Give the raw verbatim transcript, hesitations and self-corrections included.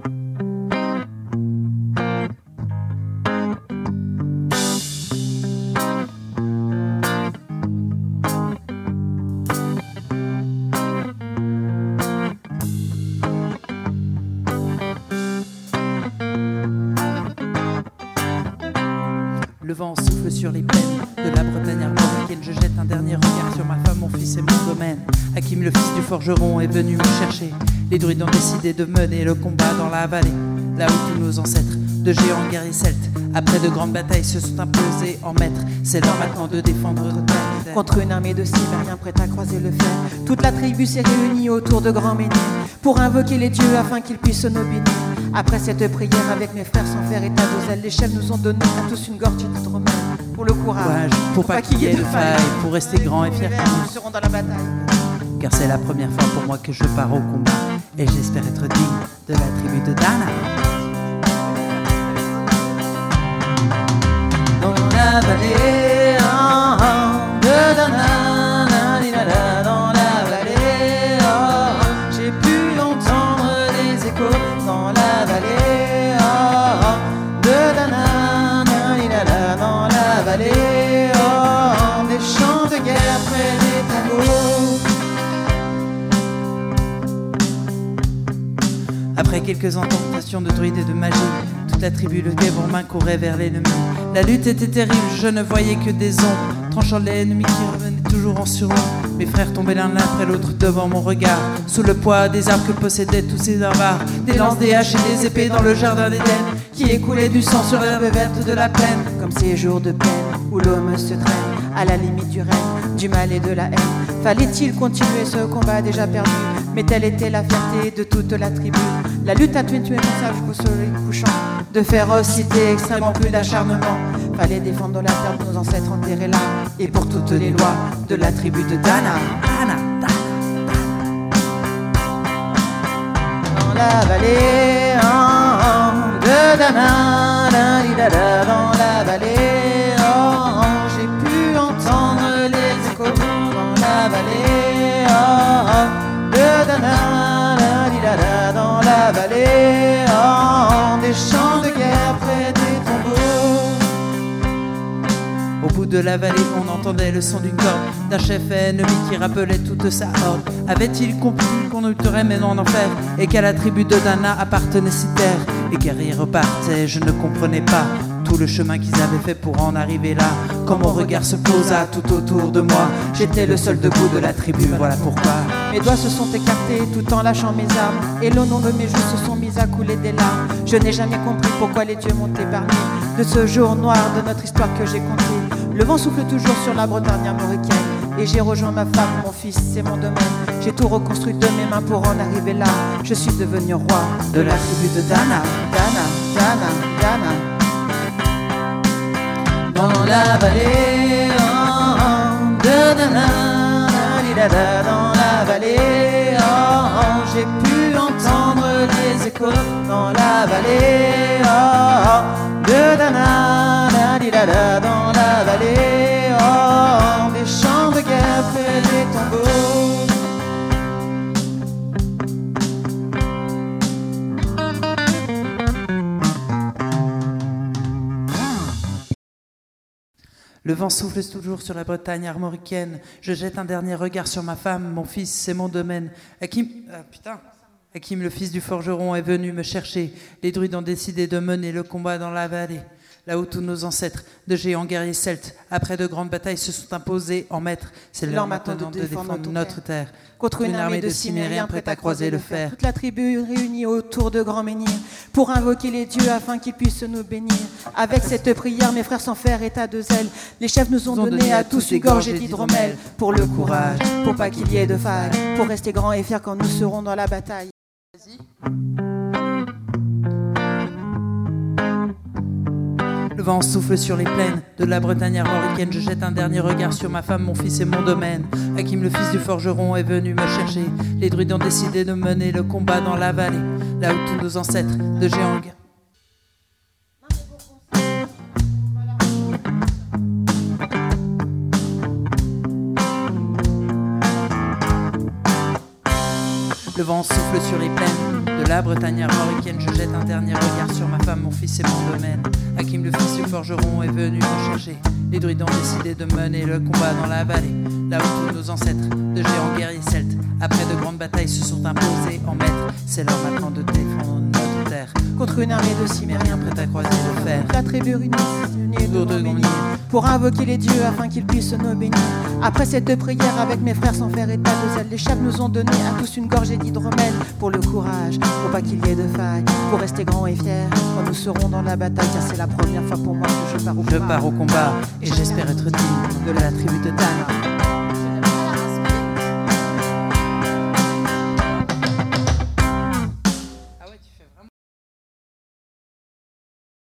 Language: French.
Le vent souffle sur les plaines de la Bretagne armoricaine. Je jette un dernier regard sur ma femme, mon fils et mon domaine. Hakim, le fils du forgeron, est venu me chercher. Les druides ont décidé de mener le combat dans la vallée, là où tous nos ancêtres, de géants guerriers celtes, après de grandes batailles, se sont imposés en maîtres. C'est l'heure maintenant de défendre notre terre contre une armée de Cimmériens prête à croiser le fer. Toute la tribu s'est réunie autour de grands menhirs pour invoquer les dieux afin qu'ils puissent nous bénir. Après cette prière avec mes frères sans faire état de zèle, les chefs nous ont donné à tous une gorge d'hydromel pour le courage, pour pas qu'il y ait de faille, pour rester grand et fier. Nous serons dans la bataille. Car c'est la première fois pour moi que je pars au combat, et j'espère être digne de la tribu de Dana. Dans la vallée oh, oh, de Dana, dans la vallée, oh, oh, j'ai pu entendre les échos. Dans la vallée oh, oh, de Dana, dans la vallée, oh, oh, des chants de guerre près des tambours. Après quelques incantations de druides et de magie, toute la tribu le guet en main courait vers l'ennemi. La lutte était terrible, je ne voyais que des ombres, tranchant l'ennemi qui revenait toujours en surnom. Mes frères tombaient l'un après l'autre devant mon regard, sous le poids des armes que possédaient tous ces barbares. Des lances, des haches et des épées dans le jardin d'Éden, qui écoulait du sang sur l'herbe verte de la plaine. Comme ces jours de peine où l'homme se traîne à la limite du règne, du mal et de la haine. Fallait-il continuer ce combat déjà perdu? Mais telle était la fierté de toute la tribu. La lutte a tué tué message au soleil couchant, de férocité, extrêmement plus d'acharnement. Fallait défendre la terre de nos ancêtres enterrés là, et pour toutes les lois de la tribu de Dana. Dana, Dana, Dana. Dans la vallée oh, oh, de Dana, da, dans la vallée, oh, oh, j'ai pu entendre les échos. Dans la vallée, oh, oh, de Dana, da, da, dans la vallée, oh, oh, des chants de guerre près des tombeaux. Au bout de la vallée, on entendait le son d'une corde, d'un chef ennemi qui rappelait toute sa horde. Avait-il compris qu'on lutterait mais non en enfer, et qu'à la tribu de Dana appartenait cette terre? Les guerriers repartaient, je ne comprenais pas tout le chemin qu'ils avaient fait pour en arriver là. Quand mon regard se posa tout autour de moi, j'étais le seul debout de la tribu, voilà pourquoi. Mes doigts se sont écartés tout en lâchant mes armes, et le nom de mes joues se sont mis à couler des larmes. Je n'ai jamais compris pourquoi les dieux m'ont épargné de ce jour noir de notre histoire que j'ai compté. Le vent souffle toujours sur la Bretagne armoricaine, et j'ai rejoint ma femme, mon fils, c'est mon domaine. J'ai tout reconstruit de mes mains pour en arriver là. Je suis devenu roi de la tribu de Dana. Dana, Dana, Dana. Dans la vallée oh, oh, de Dana, da, da, dans la vallée, oh, oh, j'ai pu entendre les échos. Dans la vallée oh, oh, de Dana, da, da, dans la vallée, oh, oh, des chants de guerre près des tombeaux. Le vent souffle toujours sur la Bretagne armoricaine. Je jette un dernier regard sur ma femme, mon fils, c'est mon domaine. Hakim, ah, putain. Hakim, le fils du forgeron, est venu me chercher. Les druides ont décidé de mener le combat dans la vallée, là où tous nos ancêtres, de géants guerriers celtes, après de grandes batailles, se sont imposés en maîtres. C'est l'heure maintenant de défendre notre terre contre une armée de Cimmériens prête à croiser le fer. Toute la tribu réunie autour de grands menhirs pour invoquer les dieux afin qu'ils puissent nous bénir. Avec cette prière, mes frères sans faire état de zèle, les chefs nous ont donné à tous une gorgée d'hydromel pour le courage, pour pas qu'il y ait de faille, pour rester grands et fiers quand nous serons dans la bataille. Vas-y. Le vent souffle sur les plaines de la Bretagne armoricaine. Je jette un dernier regard sur ma femme, mon fils et mon domaine. Hakim, le fils du forgeron, est venu me chercher. Les druides ont décidé de mener le combat dans la vallée, là où tous nos ancêtres de géants. Le vent souffle sur les plaines de De la Bretagne armoricaine, je jette un dernier regard sur ma femme, mon fils et mon domaine. Hakim, le fils du forgeron, est venu me chercher. Les druides ont décidé de mener le combat dans la vallée, là où tous nos ancêtres, de géants guerriers celtes, après de grandes batailles, se sont imposés en maîtres. C'est l'heure maintenant de défendre notre terre contre une armée de cimériens prête à croiser le fer. La tribu réunie Autour de Gondier, pour invoquer les dieux afin qu'ils puissent nous bénir. Après cette prière avec mes frères sans faire état de zèle, les chefs nous ont donné à tous une gorgée d'hydromel pour le courage, pour pas qu'il y ait de faille, pour rester grands et fiers quand nous serons dans la bataille, car c'est la première fois pour moi que je pars au combat. Je pars au combat et j'espère être digne de la tribu de Tana.